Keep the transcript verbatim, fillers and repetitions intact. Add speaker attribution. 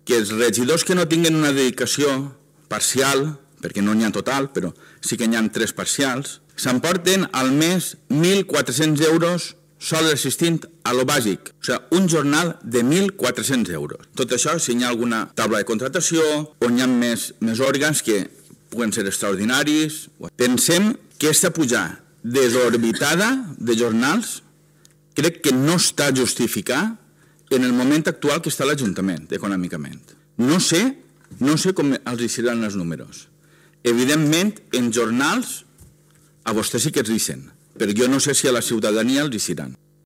Speaker 1: que els regidors que no tinguin una dedicació parcial, perquè no n'hi ha total, però sí que n'hi ha tres parcials, s'emporten al mes mil quatre-cents euros sol assistint a lo bàsic, o sigui, un jornal de mil quatre-cents euros. Tot això, si hi ha alguna taula de contratació, on hi ha més, més òrgans que puguen ser extraordinaris. Pensem que aquesta pujada desorbitada de jornals crec que no està justificada en el moment actual que està l'Ajuntament, econòmicament. No sé, no sé com els hi seran els números. Evidentment, en jornals, a vostès sí que els deixen, però jo no sé si a la ciutadania els hi seran.